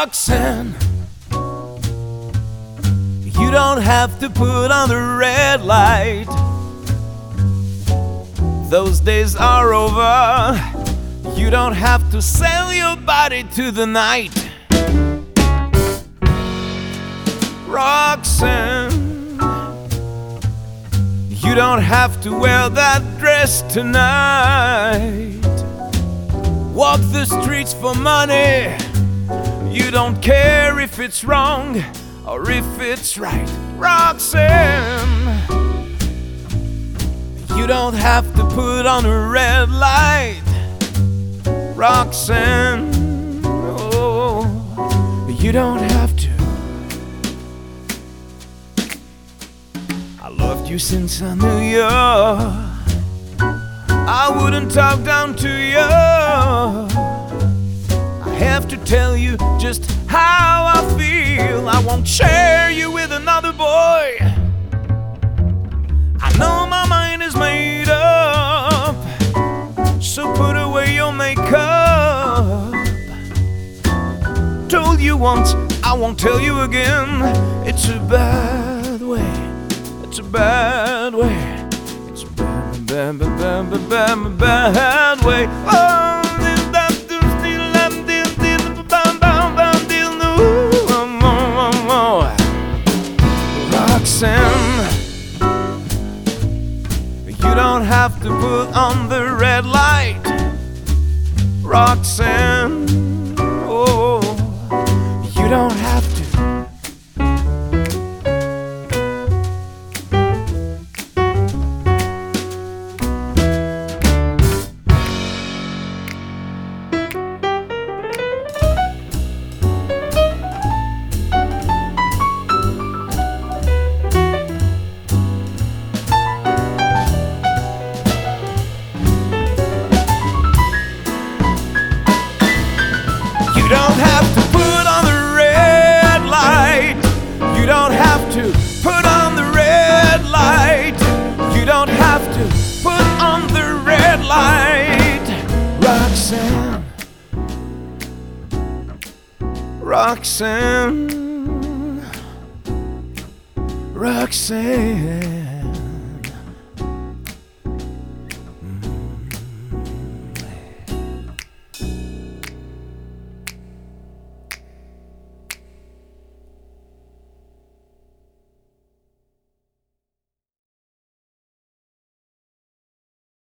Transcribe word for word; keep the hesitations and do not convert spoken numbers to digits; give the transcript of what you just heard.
Roxanne, you don't have to put on the red light. Those days are over. You don't have to sell your body to the night. Roxanne, you don't have to wear that dress tonight. Walk the streets for money. You don't care if it's wrong or if it's right. Roxanne, you don't have to put on a red light. Roxanne, oh, you don't have to. I loved you since I knew you. I wouldn't talk down to you. I have to tell you just how I feel. I won't share you with another boy. I know my mind is made up, so put away your makeup. Told you once, I won't tell you again. It's a bad way. It's a bad way. It's a bad, bad, bad, bad, bad, bad way. Oh, Roxanne, you don't have to put on the red light. Roxanne, oh, you don't have to. You don't have to put on the red light. You don't have to put on the red light. You don't have to put on the red light. Roxanne, Roxanne, Roxanne.